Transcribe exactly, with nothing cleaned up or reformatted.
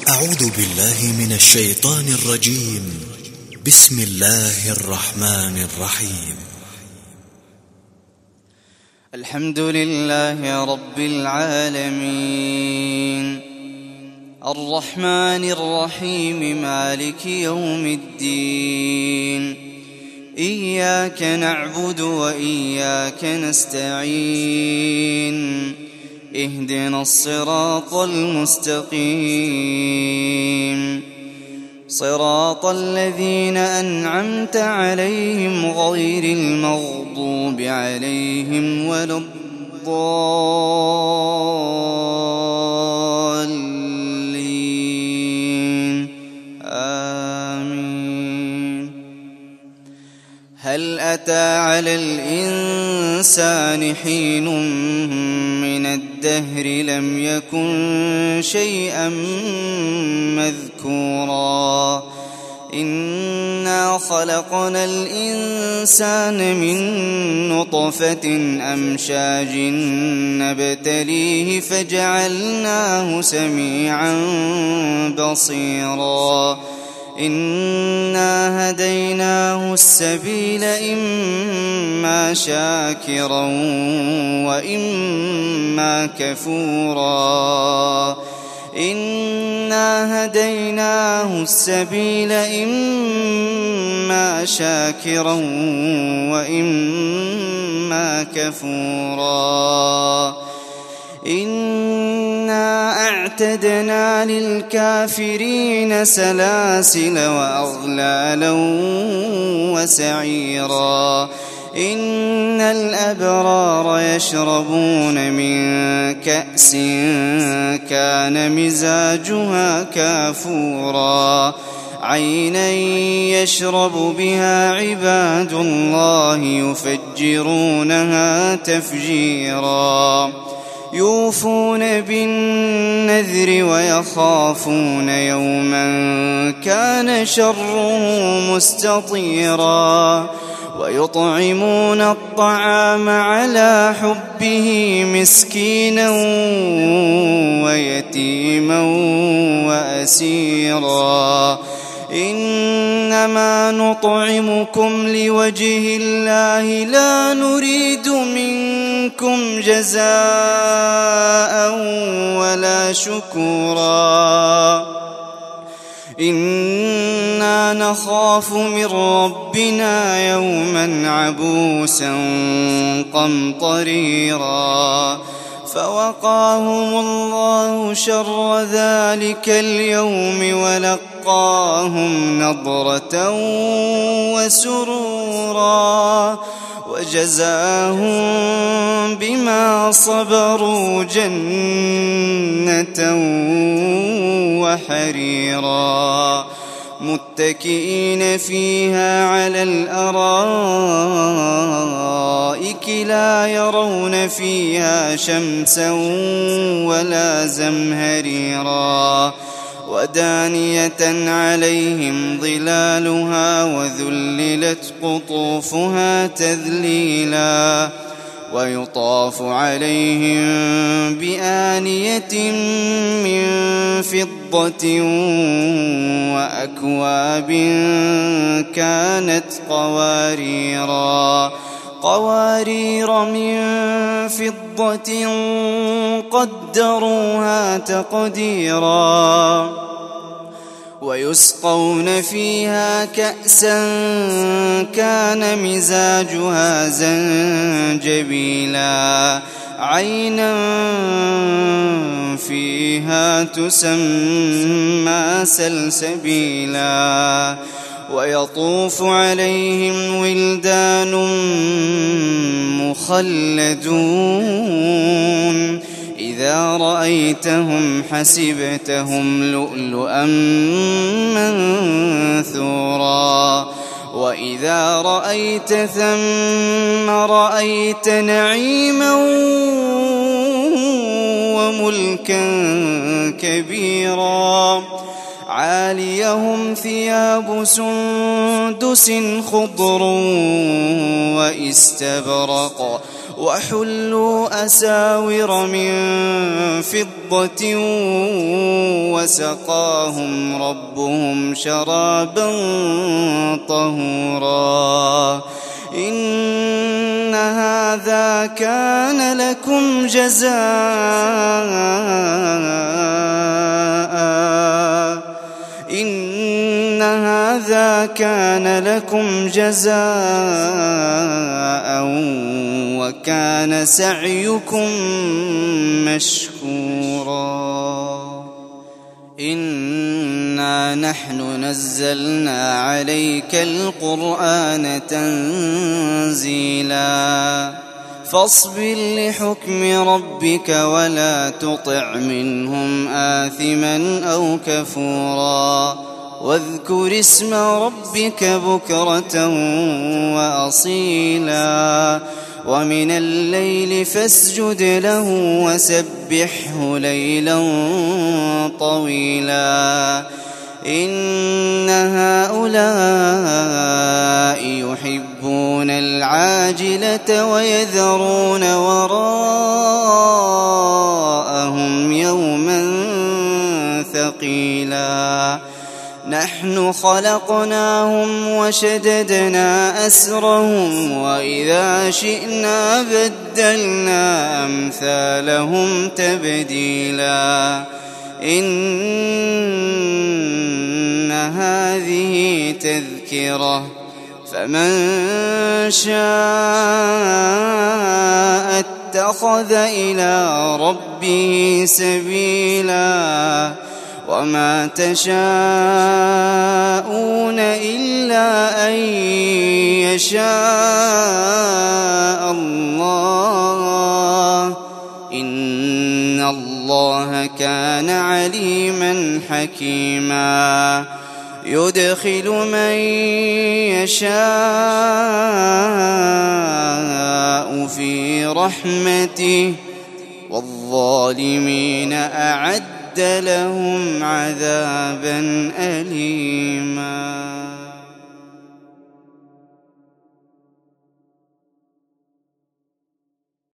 أعوذ بالله من الشيطان الرجيم. بسم الله الرحمن الرحيم. الحمد لله رب العالمين، الرحمن الرحيم، مالك يوم الدين. إياك نعبد وإياك نستعين، اهدنا الصراط المستقيم، صراط الذين أنعمت عليهم غير المغضوب عليهم ولا الضالين. آمين. هل أتى على الإنسان حين من الدهر لم يكن شيئا مذكورا؟ إنا خلقنا الإنسان من نطفة أمشاج نبتليه فجعلناه سميعا بصيرا. إنا هديناه السبيل، إما شاكرا وإما كفورا. إنا هديناه السبيل، إما شاكرا وإما كفورا. إنا أعتدنا للكافرين سلاسل وأغلالا وسعيرا. إن الأبرار يشربون من كأس كان مزاجها كافورا، عينا يشرب بها عباد الله يفجرونها تفجيرا. يوفون بالنذر ويخافون يوما كان شره مستطيرا. ويطعمون الطعام على حبه مسكينا ويتيما وأسيرا. إنما نطعمكم لوجه الله لا نريد منكم جزاء ولا شكورا. إنا نخاف من ربنا يوما عبوسا قمطريرا. فوقاهم الله شر ذلك اليوم ولقاهم نضرة وسرورا، وجزاهم بما صبروا جنة وحريرا. متكئين فيها على الأرائك لا يرون فيها شمسا ولا زمهريرا. ودانية عليهم ظلالها وذللت قطوفها تذليلا. ويطاف عليهم بآنية من فضة وأكواب كانت قواريرا قوارير من فضة قدروها تقديرا. ويسقون فيها كأسا كان مزاجها زنجبيلا، عينا فيها تسمى سلسبيلا. ويطوف عليهم ولدان مخلدون، إذا رأيتهم حسبتهم لؤلؤا منثورا. وإذا رأيت ثم رأيت نعيما وملكا كبيرا. عاليهم ثياب سندس خضر واستبرق وحلوا أساور من فضة وسقاهم ربهم شرابا طهورا إن هذا كان لكم جزاء إن هذا كان لكم جزاء وكان سعيكم مشكورا إنا نحن نزلنا عليك القرآن تنزيلا فاصبر لحكم ربك ولا تطع منهم آثما أو كفورا واذكر اسم ربك بكرة وأصيلا ومن الليل فاسجد له وسبحه ليلا طويلا إن هؤلاء يحبون العاجلة ويذرون وراءهم يوما ثقيلا نحن خلقناهم وشددنا أسرهم وإذا شئنا بدلنا أمثالهم تبديلا إن هذه تذكرة فمن شاء اتخذ إلى ربه سبيلا وما تشاءون إلا أن يشاء الله إن الله كان عليما حكيما يدخل من يشاء في رحمته والظالمين أعد لهم عذابا أليما.